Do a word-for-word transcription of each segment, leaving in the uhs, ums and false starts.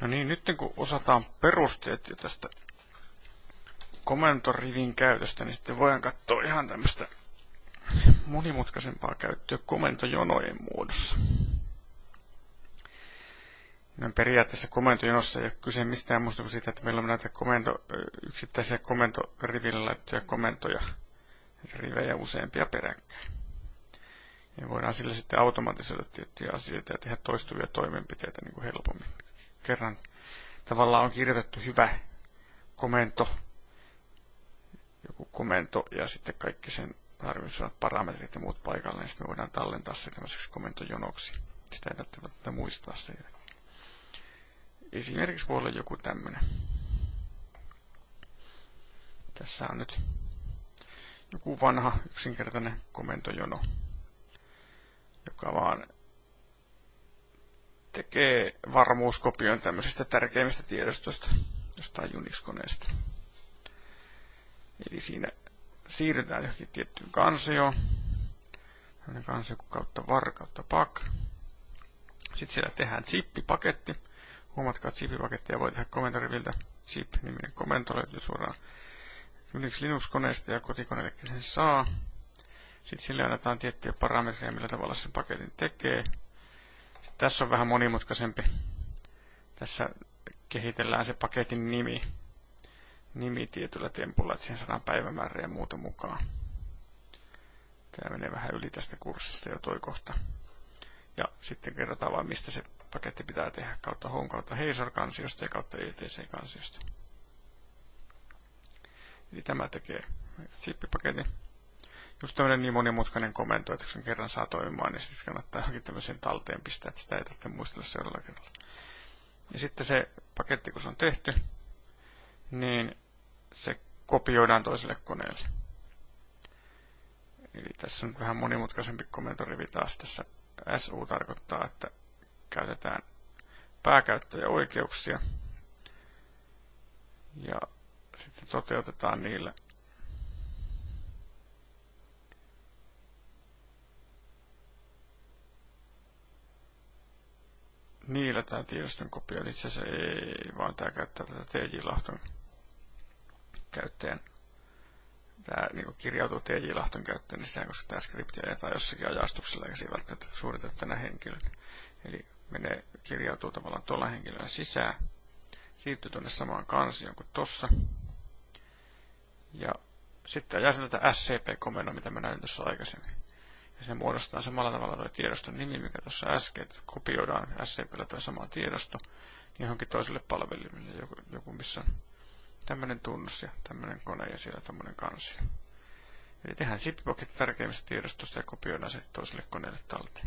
No niin, nyt kun osataan perusteet jo tästä komentorivin käytöstä, niin sitten voidaan katsoa ihan tämmöistä monimutkaisempaa käyttöä komentojonojen muodossa. No, periaatteessa komentojonossa ei ole kyse mistään muusta kuin siitä, että meillä on näitä komento, yksittäisiä komentorivillä laittuja komentoja, rivejä useampia peräkkäin. Ja voidaan sillä sitten automatisoida tiettyjä asioita ja tehdä toistuvia toimenpiteitä niin kuin helpommin. Kerran tavallaan on kirjoitettu hyvä komento, joku komento ja sitten kaikki sen tarvitsevat parametrit ja muut paikalle, niin sitten me voidaan tallentaa se tämmöiseksi komentojonoksi. Sitä ei tarvitse muistaa sen jälkeen. Esimerkiksi voi olla joku tämmöinen. Tässä on nyt joku vanha yksinkertainen komentojono, joka vaan tekee varmuuskopion tämmöisistä tärkeimmistä tiedostosta jostain Unix-koneesta. Eli siinä siirrytään johonkin tiettyyn kansioon. Tällainen kansio kautta var kautta pak. Sitten siellä tehdään zip-paketti. Huomatkaa, että zip-pakettia voi tehdä komentoriviltä. Zip-niminen komento löytyy suoraan Unix Linux-koneesta ja kotikoneellekin sen saa. Sitten sille annetaan tiettyjä parametreja, millä tavalla sen paketin tekee. Sitten tässä on vähän monimutkaisempi. Tässä kehitellään se paketin nimi. Nimi tietyllä tempulla, että siihen saadaan päivämäärä ja muuta mukaan. Tämä menee vähän yli tästä kurssista jo toi kohta. Ja sitten kerrotaan vain, mistä se paketti pitää tehdä kautta home kautta Hazor-kansiosta ja kautta E T C-kansiosta. Eli tämä tekee zip-paketin. Just tämmöinen niin monimutkainen komento, että kun sen kerran saa toimimaan, niin sitten kannattaa johonkin tämmöiseen talteen pistää, että sitä ei tarvitse muistella seuraavalla kerralla. Ja sitten se paketti, kun se on tehty, niin se kopioidaan toiselle koneelle. Eli tässä on vähän monimutkaisempi komentorivi taas. Tässä S U tarkoittaa, että käytetään pääkäyttäjäoikeuksia ja sitten toteutetaan niillä niillä tämä tiedoston kopio. Itse asiassa ei, vaan tämä käyttää tätä T J-lahton käyttäjän. Tämä niin kirjautuu T J-lahton käyttöön, niin sehän, koska tämä skripti ajetaan jossakin ajastuksella, eikä se ei välttämättä suoriteta tänä henkilön. Eli menee, kirjautuu tavallaan tuolla henkilön sisään, siirtyy tuonne samaan kansioon kuin tossa. Ja sitten ajaa tätä S C P-komennon, mitä mä näin tuossa aikaisemmin. Ja se muodostaa samalla tavalla tuo tiedoston nimi, mikä tuossa äsken, että kopioidaan S C P:llä tuo sama tiedosto johonkin toiselle palvelimelle, joku, joku missä on tämmöinen tunnus ja tämmöinen kone ja siellä tämmöinen kansio. Eli tehdään zip-paketti tärkeimmistä tiedostosta ja kopioidaan se toiselle koneelle talteen.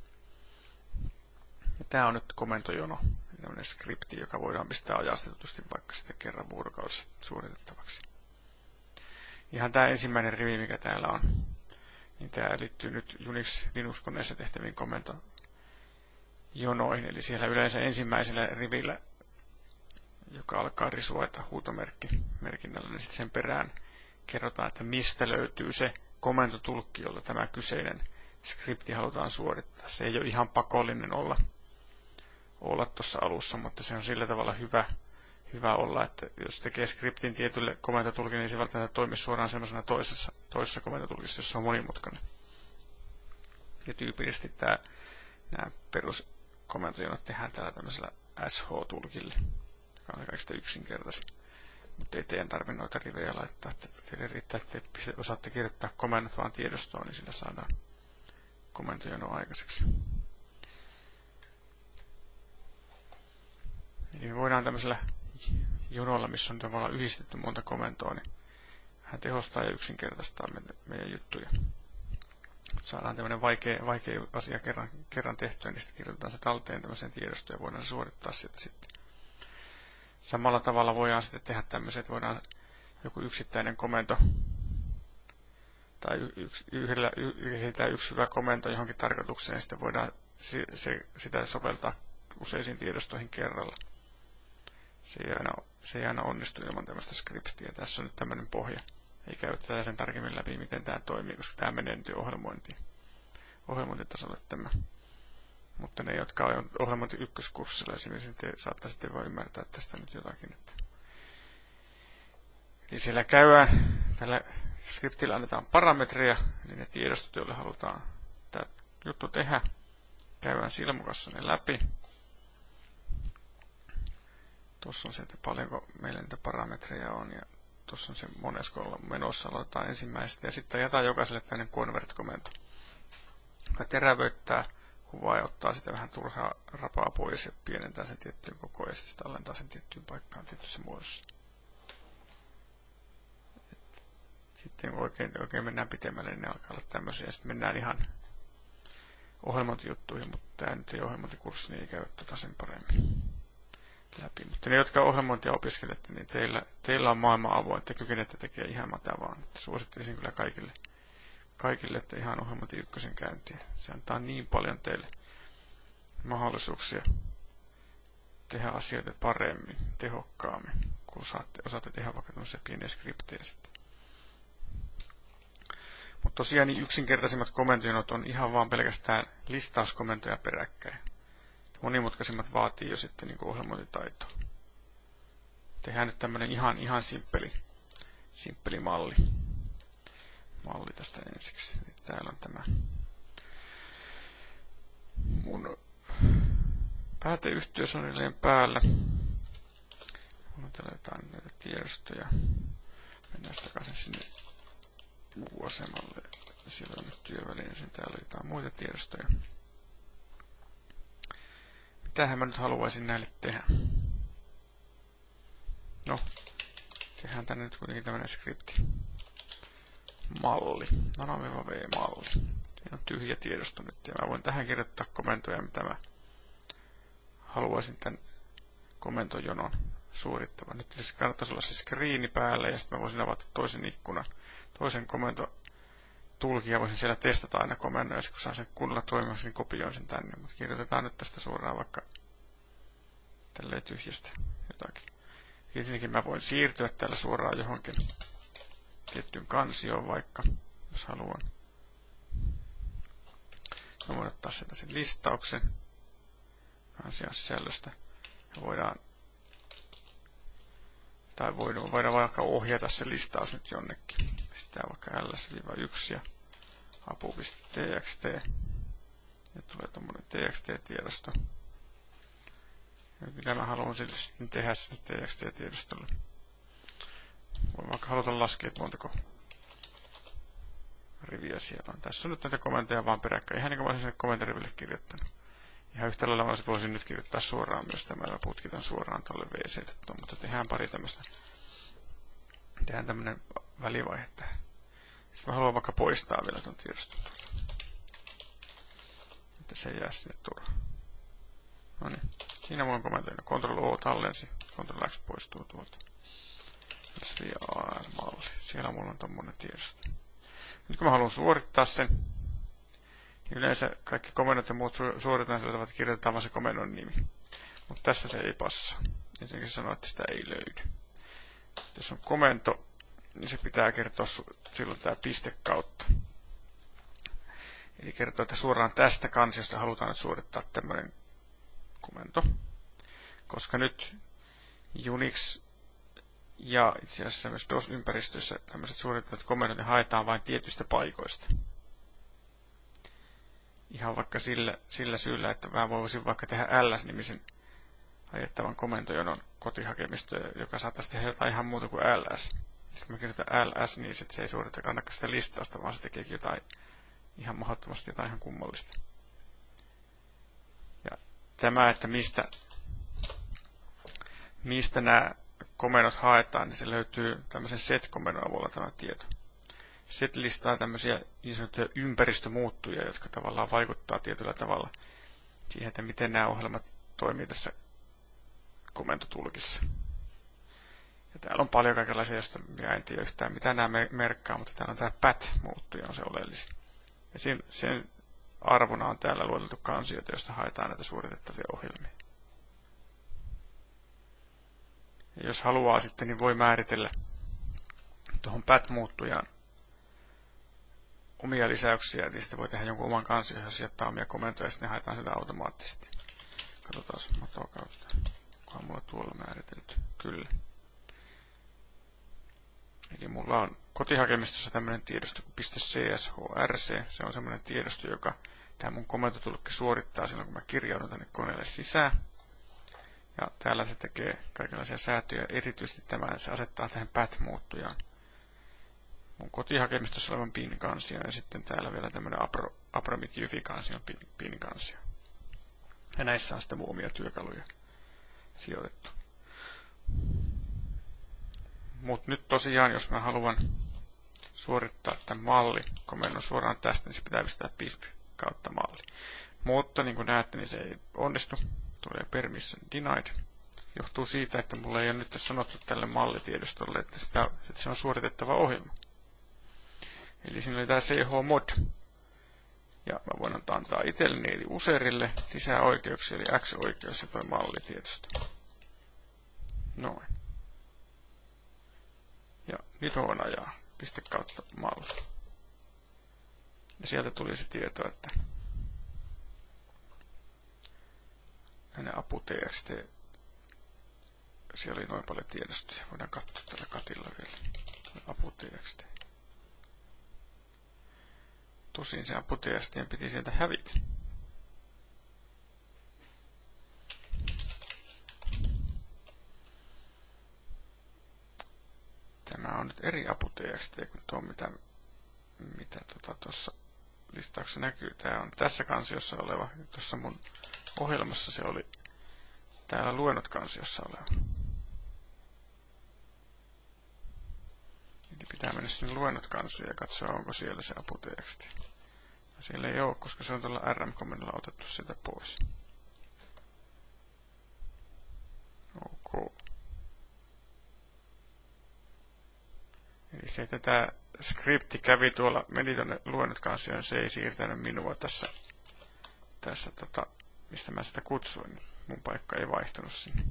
Ja tämä on nyt komentojono, tämmöinen skripti, joka voidaan pistää ajastetusti vaikka sitten kerran vuorokaudessa suoritettavaksi. Ihan tämä ensimmäinen rivi, mikä täällä on, niin tämä liittyy nyt Unix Linux-koneessa tehtäviin komentojonoihin. Eli siellä yleensä ensimmäisellä rivillä, joka alkaa risueta huutomerkki merkinnällä, niin sitten sen perään kerrotaan, että mistä löytyy se komentotulkki, jolla tämä kyseinen skripti halutaan suorittaa. Se ei ole ihan pakollinen olla olla tuossa alussa, mutta se on sillä tavalla hyvä, hyvä olla, että jos tekee skriptin tietylle komentotulkille, niin se välttämättä toimii suoraan semmoisena toisessa, toisessa komentotulkissa, jossa on monimutkainen. Ja tyypillisesti tämä, nämä peruskomentojonot tehdään täällä tämmöisellä S H-tulkille, joka on kaikista yksinkertaisin. Mutta ei teidän tarvitse noita rivejä laittaa, että teille riittää, että te osaatte kirjoittaa komennot vaan tiedostoon, niin sillä saadaan komentojono aikaiseksi. Eli me voidaan tämmöisellä jonolla, missä on tavallaan yhdistetty monta komentoa, niin vähän tehostaa ja yksinkertaistaa meidän juttuja. Saadaan tämmöinen vaikea, vaikea asia kerran, kerran tehtyä, niin sitten kirjoitetaan se talteen tämmöiseen tiedostoon ja voidaan se suorittaa sieltä sitten. Samalla tavalla voidaan sitten tehdä tämmöiset, että voidaan joku yksittäinen komento tai yksi, yhdellä, yhdellä yksi hyvä komento johonkin tarkoitukseen, ja sitten voidaan se, se, sitä soveltaa useisiin tiedostoihin kerralla. Se ei aina, se ei aina onnistu ilman tämmöistä skriptiä. Tässä on nyt tämmöinen pohja. Ei käy tätä sen tarkemmin läpi, miten tämä toimii, koska tämä menee nyt ohjelmointiin. Ohjelmointitasolle tämä. Mutta ne, jotka on ohjelmointi ykköskurssilla esimerkiksi, te saattaa sitten vaan ymmärtää tästä nyt jotakin. Että eli siellä käydään, tällä skriptillä annetaan parametreja, eli ne tiedostot, joille halutaan tämä juttu tehdä. Käydään silmukassa ne läpi. Tuossa on se, että paljonko meillä niitä parametreja on, ja tuossa on se monesko menossa, aloitetaan ensimmäistä, ja sitten jätetään jokaiselle tämmöinen convert-komento, joka terävöittää kuvaa ja ottaa sitä vähän turhaa rapaa pois ja pienentää sen tiettyyn kokoon ja sitten allentaa sen tiettyyn paikkaan tietyssä muodossa. Sitten oikein, oikein mennään pitemmälle, niin ne alkaa olla tämmöisiä, ja sitten mennään ihan ohjelmointijuttuihin, mutta tämä nyt ei ohjelmointikurssi, niin ei käy tuota sen paremmin läpi. Mutta ne, jotka ohjelmointia opiskelette, niin teillä, teillä on maailma avoin, te kykenette tekemään ihan mitä vaan. Suosittelisin kyllä kaikille, kaikille, että ihan ohjelmointi ykkösen käyntiä. Se antaa niin paljon teille mahdollisuuksia tehdä asioita paremmin, tehokkaammin, kun osaatte, osaatte tehdä vaikka tämmöisiä pieniä skriptejä sitten. Mutta tosiaan niin yksinkertaisimmat komentojonot on ihan vaan pelkästään listauskomentoja peräkkäin. Monimutkaisimmat vaatii jo sitten niin ohjelmointitaitoa. Tehdään nyt tämmönen ihan, ihan simppeli, simppeli malli. Malli tästä ensiksi. Eli täällä on tämä mun pääteyhtiö suunnilleen päällä. Mulla on täällä jotain näitä tiedostoja. Mennään takaisin sinne U-asemalle. Siellä on nyt työväline, sen täällä on jotain muita tiedostoja. Mitähän mä nyt haluaisin näille tehdä? No, tehdään tänne nyt kuitenkin tämmönen skripti. Malli. Nano-V-malli. Siinä on tyhjä tiedosto nyt. Ja mä voin tähän kirjoittaa komentoja, mitä mä haluaisin tämän komentojonon suorittavan. Nyt kannattaisi olla se screeni päällä ja sitten mä voisin avata toisen ikkunan. Toisen komentotulkin ja voisin siellä testata aina komennon. Ja kun saan sen kunnolla toimivaksi, niin kopioin sen tänne. Mutta kirjoitetaan nyt tästä suoraan vaikka tälleen tyhjästä jotakin. Ensinnäkin mä voin siirtyä täällä suoraan johonkin tiettyyn kansioon vaikka, jos haluan. Mä voin ottaa sieltä sen listauksen kansion sisällöstä. Ja voidaan, tai voidaan, voidaan vaikka ohjata se listaus nyt jonnekin. Pistetään vaikka ls yksi ja apu.txt. Ja tulee tommonen txt-tiedosto. Ja mitä mä haluan sille sitten tehdä sinne txt-tiedostolle. Voin vaikka haluta laskea, että montako riviä siellä on. Tässä on nyt näitä komentoja vaan peräkkäin. Ihan niin kuin mä olisin sinne komentoriville kirjoittanut. Ihan yhtä lailla mä voisin nyt kirjoittaa suoraan myös tämä ja putkitan suoraan tuolle V C. Mutta tehdään pari tämmöistä. Tehdään tämmönen välivaihe tähän. Sitten mä haluan vaikka poistaa vielä tuon tiedoston tuolta. Että se ei jää sinne turhaan. No niin. Siinä mulla on komentoja. Ctrl O tallensi. Ctrl X poistuu tuolta. S V A R-malli. Siellä mulla on tommonen tiedosto. Nyt kun mä haluan suorittaa sen, niin yleensä kaikki komennot ja muut suoritetaan sillä tavalla, että kirjoitetaan vaan se komennon nimi. Mutta tässä se ei passaa. Ensinnäkin se sanoo, että sitä ei löydy. Jos on komento, niin se pitää kertoa silloin tämä piste kautta. Eli kertoo, että suoraan tästä kansiosta halutaan nyt suorittaa tämmöinen komento. Koska nyt Unix ja itse asiassa myös DOS-ympäristöissä tämmöiset suorittavat komennot ne haetaan vain tietyistä paikoista. Ihan vaikka sillä, sillä syyllä, että mä voisin vaikka tehdä ls-nimisen ajettavan komentojonon kotihakemisto, joka saattaisi tehdä jotain ihan muuta kuin ls. Sitten mä kirjoitan ls, niin sit se ei suorita ainakaan sitä listausta, vaan se tekeekin jotain ihan mahdottomasti jotain ihan kummallista. Ja tämä, että mistä, mistä nämä komennot haetaan, niin se löytyy tämmöisen set-komennon avulla tämä tieto. Set listaa tämmöisiä niin sanottuja ympäristömuuttujia, jotka tavallaan vaikuttaa tietyllä tavalla siihen, että miten nämä ohjelmat toimii tässä komentotulkissa. Ja täällä on paljon kaikenlaisia, joista minä en tiedä yhtään mitä nämä merkkaa, mutta täällä on tämä pat-muuttuja on se oleellisin. Ja sen, sen arvona on täällä luoteltu kansioita, joista haetaan näitä suoritettavia ohjelmia. Ja jos haluaa sitten, niin voi määritellä tuohon pat-muuttujaan omia lisäyksiä, eli sitten voi tehdä jonkun oman kansion, jos jättää omia komentoja, ja sitten ne haetaan sitä automaattisesti. Katsotaan mato kautta. Onkohan mulla tuolla määritelty? Kyllä. Eli mulla on kotihakemistossa tämmöinen tiedosto kuin .cshrc. Se on semmoinen tiedosto, joka tämä mun komentotulkki suorittaa silloin, kun mä kirjaudun tänne koneelle sisään. Ja täällä se tekee kaikenlaisia säätöjä. Erityisesti tämän se asettaa tähän path-muuttujaan mun kotihakemistossa olevan pin-kansion ja sitten täällä vielä tämmöinen Apro, Apromit Jyfi-kansion pin-kansio. Ja näissä on sitten mun omia työkaluja sijoitettu. Mutta nyt tosiaan, jos mä haluan suorittaa tämän malli-komennon suoraan tästä, niin se pitää pistää pist kautta malli. Mutta niin kuin näette, niin se ei onnistu. Tulee permission denied. Johtuu siitä, että mulla ei ole nyt sanottu tälle mallitiedostolle, että, sitä, että se on suoritettava ohjelma. Eli siinä oli tämä chmod. Ja mä voin antaa itselleni eli userille lisää oikeuksia, eli x-oikeus ja toi mallitiedosto. Noin. Ja nyt on ajaa piste kautta malli. Ja sieltä tuli se tieto, että hänen apu.txt, siellä oli noin paljon tiedostoja. Voidaan katsoa tällä katilla vielä. Apu.txt. Tosin se apu.txt piti sieltä hävitä. Tämä on nyt eri apu.txt kuin tuo, mitä mitä tuossa tota, listauksessa näkyy. Tämä on tässä kansiossa oleva. Tuossa mun ohjelmassa se oli täällä luennot kansiossa oleva. Eli pitää mennä sinne luennot kansioon ja katsoa, onko siellä se apu.txt. No, siellä ei ole, koska se on tuolla rm-komennolla otettu sitä pois. Ok. Eli se, että tämä skripti kävi tuolla, meni tuonne luennot kansioon, se ei siirtänyt minua tässä, tässä tota, mistä mä sitä kutsuin. Mun paikka ei vaihtunut sinne.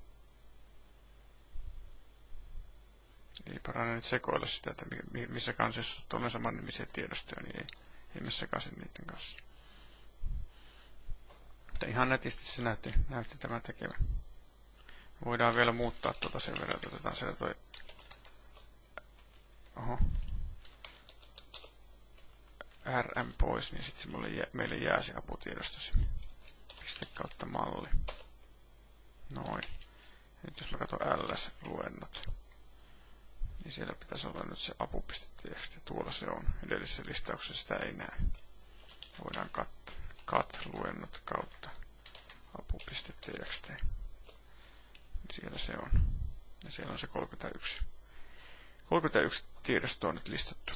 Ei parane nyt sekoilla sitä, että missä kansiossa tuolla saman nimisiä tiedostoja, niin ei, ei me sekaisin niiden kanssa. Mutta ihan netisti se näytti, näytti tämä tekevä. Voidaan vielä muuttaa tuota sen verran, että otetaan sieltä toi. Oho. rm pois, niin sitten meille jää se aputiedosto sinne. Piste kautta malli. Noin. Nyt jos mä katson ls-luennot, niin siellä pitäisi olla nyt se apu.txt. Tuolla se on. Edellisessä listauksessa sitä ei näe. Voidaan cut, cut luennot kautta apu.txt. Siellä se on. Ja siellä on se kolmekymmentäyksi. kolmekymmentäyksi tiedostoa on nyt listattu.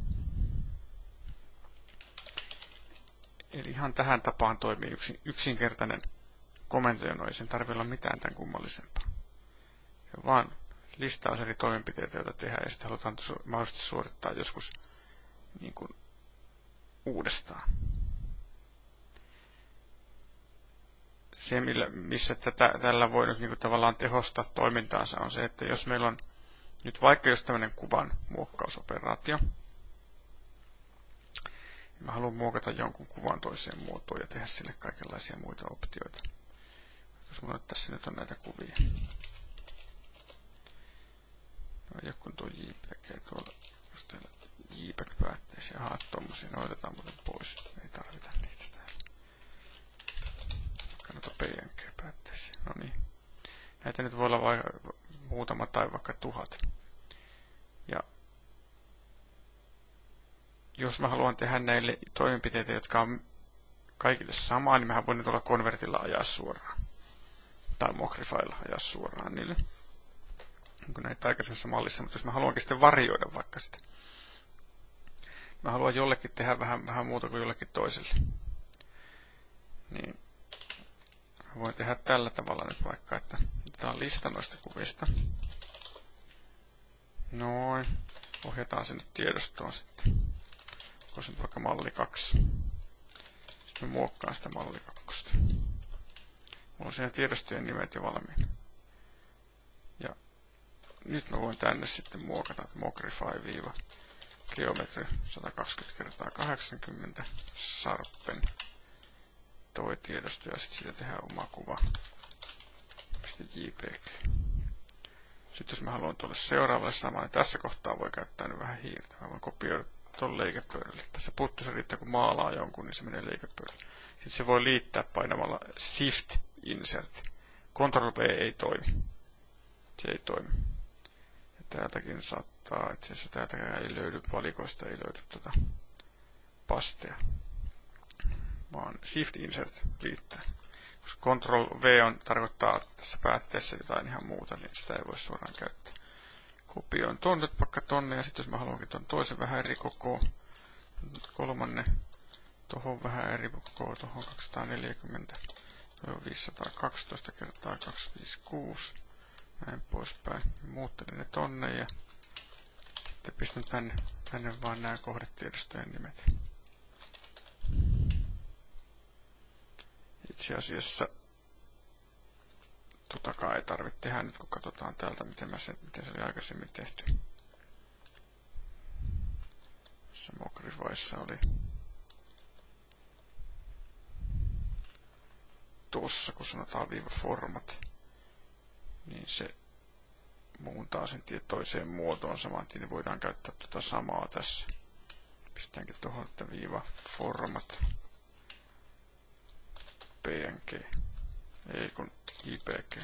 Eli ihan tähän tapaan toimii yksin, yksinkertainen komento, ei sen tarvitse olla mitään tämän kummallisempaa. Ja vaan listaus eri toimenpiteitä, joita tehdään, ja sitten halutaan mahdollisesti suorittaa joskus niin kuin uudestaan. Se, millä, missä tätä, tällä voi nyt niin kuin tavallaan tehostaa toimintaansa, on se, että jos meillä on nyt vaikka jos tämmöinen kuvan muokkausoperaatio, mä haluan muokata jonkun kuvan toiseen muotoon ja tehdä sille kaikenlaisia muita optioita. Jos mulla tässä nyt on näitä kuvia. No joku tuo JPEG tuolla, jos täällä JPEG-päätteisiä haat tommosia, ne otetaan muuten pois. Ei tarvita niitä täällä. Kannata P N G-päätteisiä. No niin. Näitä nyt voi olla vaikka muutama tai vaikka tuhat. Ja jos mä haluan tehdä näille toimenpiteitä, jotka on kaikille samaa, niin mähän voin tuolla konvertilla ajaa suoraan. Tai Mocrifilla ajaa suoraan niille. Onko näitä aikaisemmassa mallissa, mutta jos mä haluankin sitten varjoida vaikka sitä. Mä haluan jollekin tehdä vähän, vähän muuta kuin jollekin toiselle. Niin mä voin tehdä tällä tavalla nyt vaikka, että otetaan lista noista kuvista. Noin. Ohjataan sinne tiedostoon sitten. Onko se nyt vaikka malli kaksi. Sitten mä muokkaan sitä malli kaksi. Mulla on siinä tiedostojen nimet jo valmiina. Ja nyt mä voin tänne sitten muokata Mocrify-viiva geometri sata kaksikymmentä kertaa kahdeksankymmentä, sarppen toi tiedosto ja sitten siitä tehdään oma kuva. .jpg. Sitten jos mä haluan tuolle seuraavalle samaan, niin tässä kohtaa voi käyttää nyt vähän hiirtä. Mä voin kopioida tuon leikepöydälle. Tässä puuttuu se riittää, kun maalaa jonkun, niin se menee leikepöydälle. Sitten se voi liittää painamalla Shift Insert. Control V ei toimi. Se ei toimi. Ja täältäkin saattaa, itse asiassa täältäkään ei löydy valikoista, ei löydy tuota pastea. Vaan Shift Insert liittää. Koska Control V on, tarkoittaa tässä päätteessä jotain ihan muuta, niin sitä ei voi suoraan käyttää. Kopioin tonne vaikka tonne, ja sitten jos mä haluankin ton toisen vähän eri koko, kolmanne, tohon vähän eri koko, tohon kaksisataaneljäkymmentä, tohon viisisataakaksitoista kertaa kaksisataaviisikymmentäkuusi, näin poispäin. Muuttelin ne tonne ja sitten pistän tänne, tänne vaan nämä kohdetiedostojen nimet. Itse asiassa totakaan ei tarvitse tehdä nyt, kun katsotaan täältä, miten, mä se, miten se oli aikaisemmin tehty. Tässä Mogrifyssa oli tuossa, kun sanotaan viiva format, niin se muuntaa sen toiseen muotoon saman tien, niin voidaan käyttää tuota samaa tässä. Pistäänkin tuohon, että viiva format. P N G, ei kun J P G.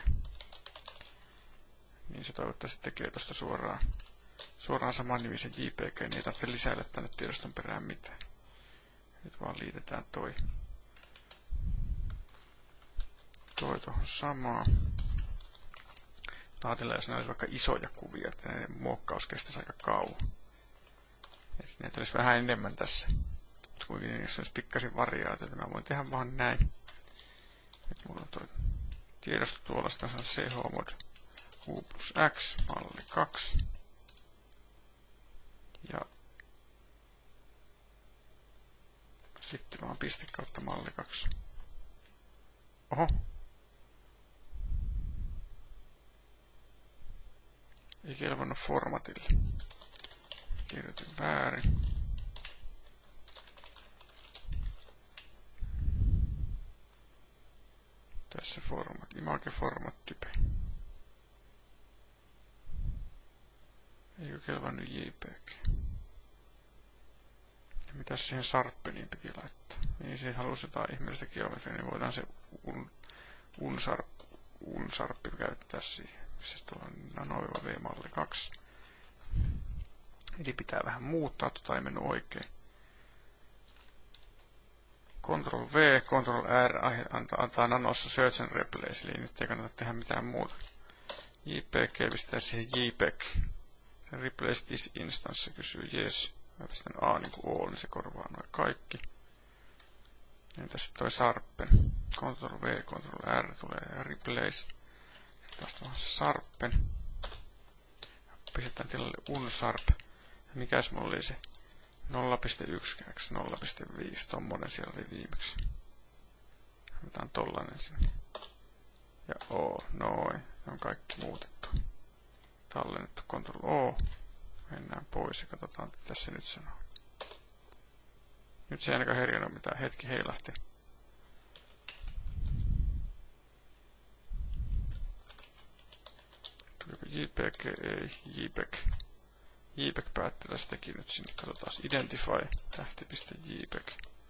Niin se toivottavasti tekee tuosta suoraan, suoraan saman nimisen J P G, niin ei tarvitse lisäillä tänne tiedoston perään mitään. Nyt vaan liitetään toi, toi tuohon samaan. Ajatellaan, jos ne olisi vaikka isoja kuvia, että ne muokkaus kestäisi aika kauan. Ja sitten ne olisi vähän enemmän tässä. Mutta kuitenkin jos olisi pikkasen variaatiota, mä voin tehdä vaan näin. Nyt mulla on toi tiedosto tuolla, sitä on chmod U plus X, malli kaksi. Ja sitten vaan piste kautta malli kaksi. Oho. Ei kelvannut formatille. Kirjoitin väärin. Tässä format, image format type. Eikö kelvannut J P G? Ja mitäs siihen sarppeniin piti laittaa? Niin siihen halusi jotain ihmeellistä geometria, niin voidaan se un, unsarp, unsarppi käyttää siihen. Missä tuolla on nano-V-malli kaksi. Eli pitää vähän muuttaa, tota ei mennyt oikein. Control V, Control R antaa, antaa nanossa Search and Replace, eli nyt ei kannata tehdä mitään muuta. J P G pistää siihen JPEG. Replace this instance, se kysyy yes. Mä pistän A niin kuin O, niin se korvaa noin kaikki. Ja tässä toi sarppen. Control V, Control R tulee ja Replace. Taas tuohon se sarppen. Pistetään tilalle unsarp. Ja mikäs mulla oli se? nolla pilkku yksi x nolla pilkku viisi, tommonen siellä oli viimeksi. Otetaan tollanen sinne. Ja O, noin. Ne on kaikki muutettu. Tallennettu, Ctrl O. Mennään pois ja katsotaan, mitä se nyt sanoo. Nyt se ei ainakaan herjännyt mitään, hetki heilahti. Tuliko J P G? Ei, JPEG. JPEG-päättelä se teki nyt sinne. Katsotaan Identify, tähti.jpeg.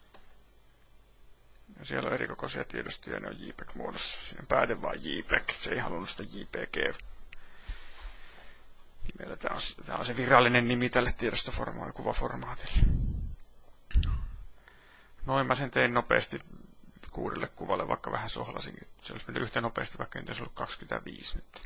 Ja siellä on erikokoisia tiedostoja, ne on JPEG-muodossa. Siinä pääde vaan JPEG, se ei halunnut sitä J P G. Nimellä tämä on, tämä on se virallinen nimi tälle tiedostoformaatille, kuvaformaatille. Noin mä sen tein nopeasti kuudelle kuvalle, vaikka vähän sohlasinkin. Se olisi mennyt yhtä nopeasti, vaikka nyt olisi ollut kaksikymmentäviisi nyt.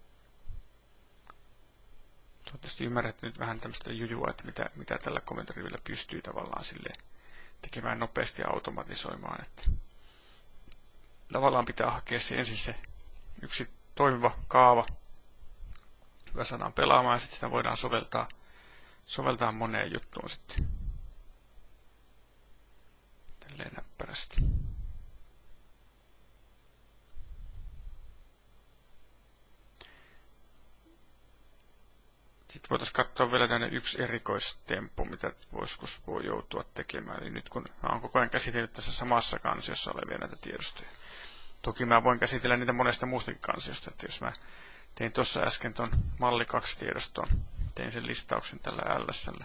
Toivottavasti ymmärrätte nyt vähän tämmöistä jujua, että mitä, mitä tällä komentorivillä pystyy tavallaan sille tekemään nopeasti ja automatisoimaan. Että tavallaan pitää hakea se ensin se yksi toimiva kaava, joka saadaan pelaamaan, ja sitten sitä voidaan soveltaa, soveltaa moneen juttuun sitten. Tälleen näppärästi. Sitten voitaisiin katsoa vielä tänne yksi erikoistemppu, mitä joskus voi joutua tekemään. Eli nyt kun mä oon koko ajan käsitellyt tässä samassa kansiossa olevia näitä tiedostoja. Toki mä voin käsitellä niitä monesta muustakin kansiosta, että jos mä tein tuossa äsken ton malli kaksi tiedoston, tein sen listauksen tällä LS:llä.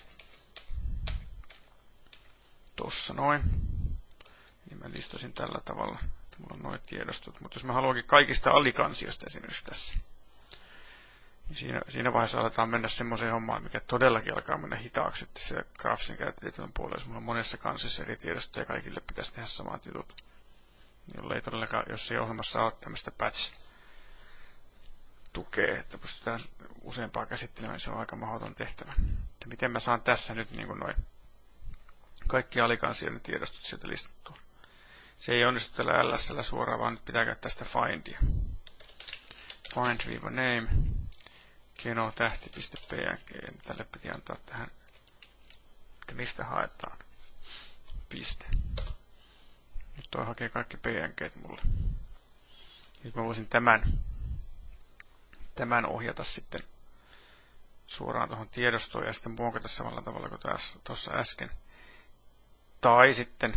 Tossa noin. Niin mä listasin tällä tavalla, että mulla on noin tiedostot. Mutta jos mä haluankin kaikista alikansiosta esimerkiksi tässä, niin siinä, siinä vaiheessa aletaan mennä semmoiseen hommaan, mikä todellakin alkaa mennä hitaaksi, että se graafisen käyttötietojen puolella, jos mulla on monessa kansiossa eri tiedostoja ja kaikille pitäisi tehdä samat jutut. Jolle ei todellakaan, jos ei ohjelmassa ole tämmöistä patch tukee, että pystytään useampaa käsittelemään, niin se on aika mahdoton tehtävä. Että miten mä saan tässä nyt niin kuin noin kaikki alikansioiden tiedostot sieltä listattua. Se ei onnistu tällä LS:llä suoraan, vaan nyt pitää käyttää sitä findia. Find-name, keno tähti.png. Tälle piti antaa tähän, että mistä haetaan. Piste. Nyt toi hakee kaikki P N G:t mulle. Nyt mä voisin tämän, tämän ohjata sitten suoraan tuohon tiedostoon ja sitten muokata samalla tavalla kuin tuossa äsken. Tai sitten,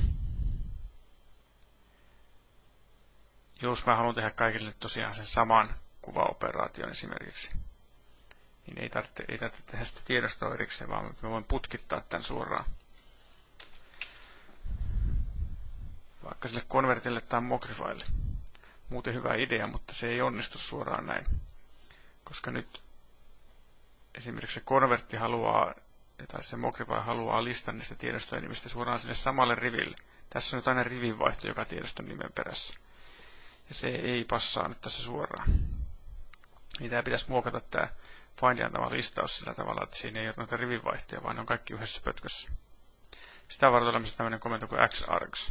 jos mä haluan tehdä kaikille tosiaan sen saman kuvaoperaation esimerkiksi, niin ei tarvitse, ei tarvitse tehdä sitä tiedostoa erikseen, vaan mä voin putkittaa tämän suoraan. Vaikka sille konvertille tai mockifylle. Muuten hyvä idea, mutta se ei onnistu suoraan näin. Koska nyt esimerkiksi se konvertti haluaa, tai se mockify haluaa listan niistä tiedostojen nimistä suoraan sinne samalle riville. Tässä on nyt aina rivinvaihto joka tiedoston nimen perässä. Ja se ei passaa nyt tässä suoraan. Niin tämä pitäisi muokata tämä find antama listaus sillä tavalla, että siinä ei ole noita rivinvaihtoja, vaan ne on kaikki yhdessä pötkössä. Sitä varten olemassa tämmöinen komento kuin xargs.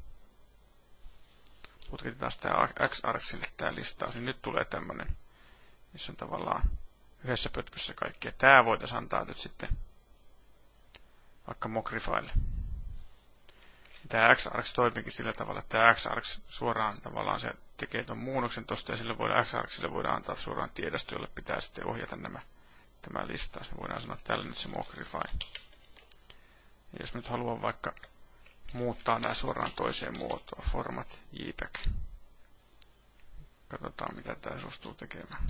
Putkitetaan sitä xargsille tämä listaus, niin nyt tulee tämmöinen, missä on tavallaan yhdessä pötkössä kaikki. Ja tämä voitaisiin antaa nyt sitten vaikka mockifylle. Tämä xargs toimiikin sillä tavalla, että tämä xargs suoraan tavallaan se tekee tuon muunnoksen tuosta ja sille voidaan, xargsille voidaan antaa suoraan tiedosto, jolle pitää sitten ohjata nämä, tämä listaus. Niin voidaan sanoa, että täällä nyt se mockify. Ja jos nyt haluan vaikka muuttaa nämä suoraan toiseen muotoon, format jpeg. Katsotaan mitä tämä suostuu tekemään.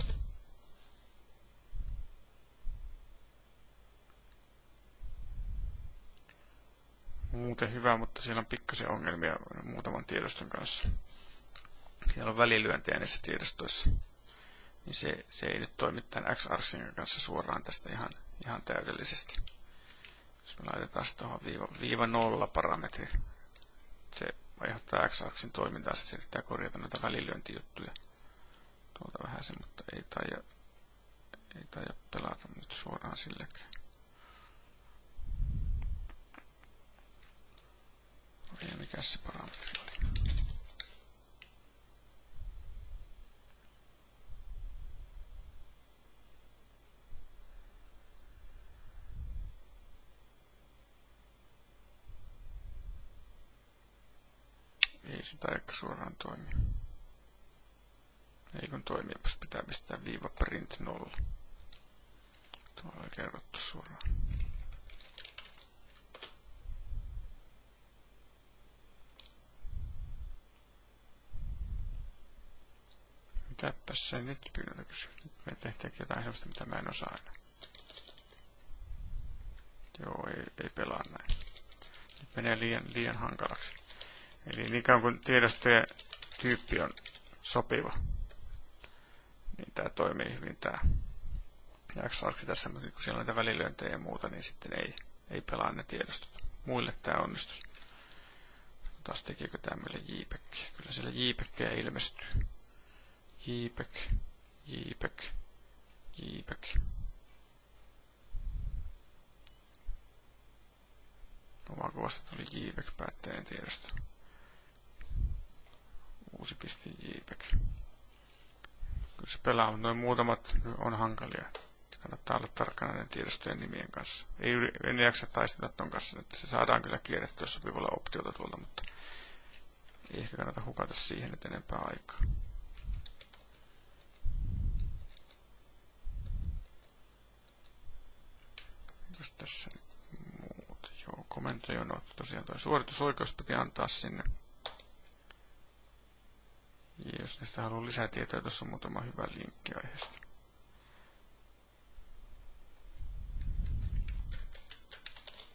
Muuten hyvä, mutta siellä on pikkasen ongelmia muutaman tiedoston kanssa. Siellä on välilyöntejä niissä tiedostoissa. Niin se, se ei nyt toimi tämän xargsin kanssa suoraan tästä ihan, ihan täydellisesti. Jos me laitetaan se tuohon viiva, viiva nolla parametri, se aiheuttaa xargsin toimintaa, sitten se yrittää korjata noita välilyöntijuttuja. Tuolta vähän se, mutta ei taida, ei taida pelata nyt suoraan sillekään. Ja mikä se parametri oli? Ei sitä ehkä suoraan toimi. Ei kun toimijapas pitää pistää viiva print nolla. Tuolla oli kerrottu suoraan. Mitäpäs se nyt pyydä kysyä. Nyt me tehtiinkin jotain sellaista, mitä mä en osaa aina. Joo, ei, ei pelaa näin. Nyt menee liian, liian hankalaksi. Eli niin kauan kuin tiedostojen tyyppi on sopiva, niin tämä toimii hyvin tämä xargs tässä, mutta kun siellä on näitä välilyöntejä ja muuta, niin sitten ei, ei pelaa ne tiedostot. Muille tämä onnistus. Taas tekeekö tämä meille jpeg? Kyllä siellä jpegejä ilmestyy. jpeg, jpeg, jpeg. Omakuvasta tuli jpeg-päätteinen tiedosto. Uusi pisti jpeg. Kyllä se pelaa, mutta noin muutamat on hankalia. Kannattaa olla tarkkana näiden tiedostojen nimien kanssa. Ei en jaksa taistella ton kanssa, että se saadaan kyllä kierrettyä sopivalla optiota tuolta, mutta ei ehkä kannata hukata siihen nyt enempää aikaa. Jos tässä muuta. Joo, komentojonot. Tosiaan tuo suoritusoikeus piti antaa sinne. Ja jos näistä haluaa lisää tietoa, tuossa on muutama hyvä linkki aiheesta.